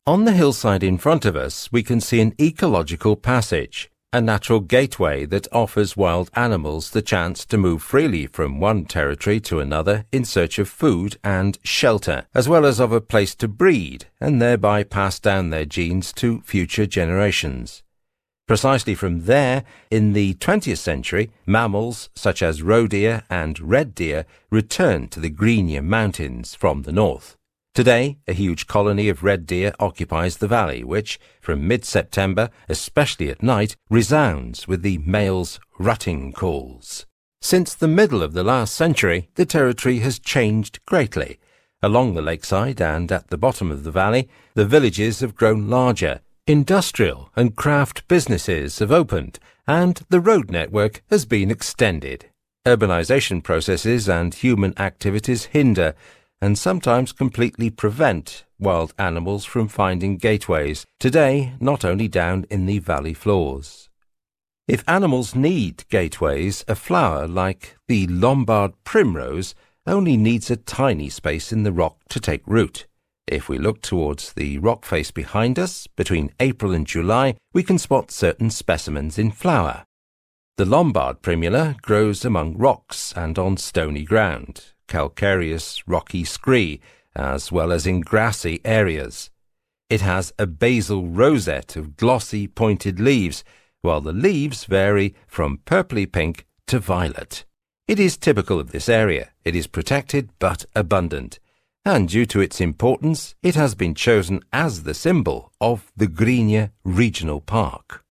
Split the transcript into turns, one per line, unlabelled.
On the hillside in front of us, we can see an ecological passage, a natural gateway that offers wild animals the chance to move freely from one territory to another in search of food and shelter, as well as of a place to breed and thereby pass down their genes to future generations. Precisely from there, in the 20th century, mammals such as roe deer and red deer returned to the Greenia Mountains from the north. Today, a huge colony of red deer occupies the valley, which, from mid-September, especially at night, resounds with the males' rutting calls. Since the middle of the last century, the territory has changed greatly. Along the lakeside and at the bottom of the valley, the villages have grown larger. Industrial and craft businesses have opened, and the road network has been extended. Urbanization processes and human activities hinder and sometimes completely prevent wild animals from finding gateways, today not only down in the valley floors. If animals need gateways, a flower like the Lombard primrose only needs a tiny space in the rock to take root. If we look towards the rock face behind us, between April and July, we can spot certain specimens in flower. The Lombard primula grows among rocks and on stony ground, calcareous rocky scree, as well as in grassy areas. It has a basal rosette of glossy pointed leaves, while the leaves vary from purply pink to violet. It is typical of this area. It is protected but abundant, and due to its importance, it has been chosen as the symbol of the Greenia Regional Park.